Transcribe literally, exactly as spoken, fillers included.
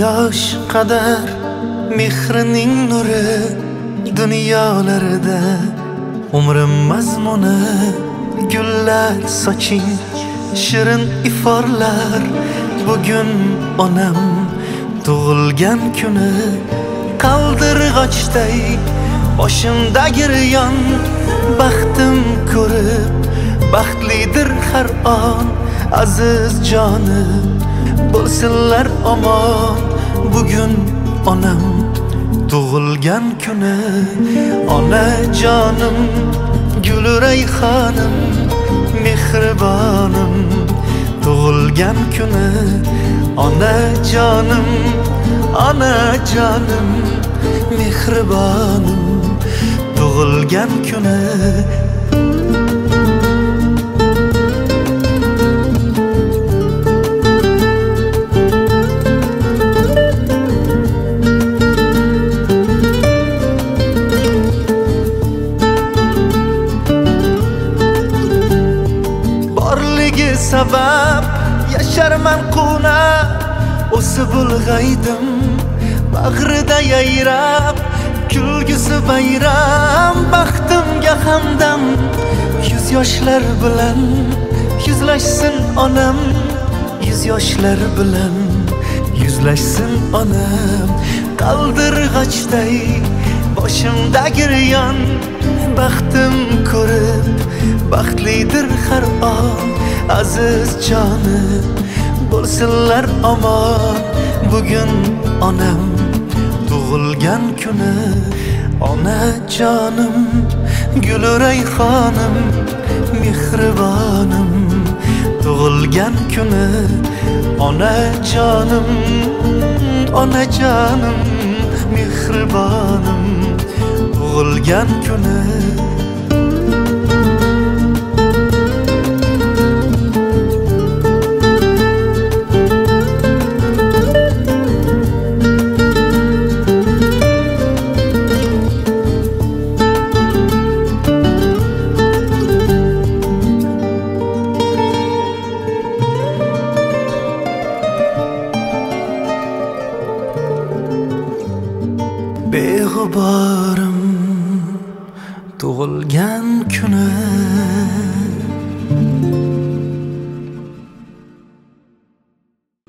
Yosh qadar mehrining nuri dunyolarda umrim mazmuni gullar soching shirin iforlar. Bugun onam tug'ilgan kuni qaldirg'ochday boshimda giryon. Baxtim ko'rib baxtlidir har on aziz jonim bo'lsinlar omon. Bugun onam tug'ilgan kuni ona jonim guli rayhonim mehribonim. Tug'ilgan kuni ona jonim ona jonim mehribonim. Tug'ilgan kuni sabab yasharman quna o'sib ulg'aydim bag'rida yayrab kulgisi bayram. Baxtimga hamdam yuz yoshlar bilan yuzlashsin onam. Yuz yoshlar bilan yuzlashsin onam. Qaldirg'ochday boshimda giryon. Baxtim ko'rib baxtlidir har on aziz jonim bo'lsinlar omon. Bugun onam tug'ilgan kuni ona jonim guli rayhonim mehribonim. Tug'ilgan kuni ona jonim ona jonim mehribonim. Tug'ilgan kuni beg'uborim tug'ilgan kuni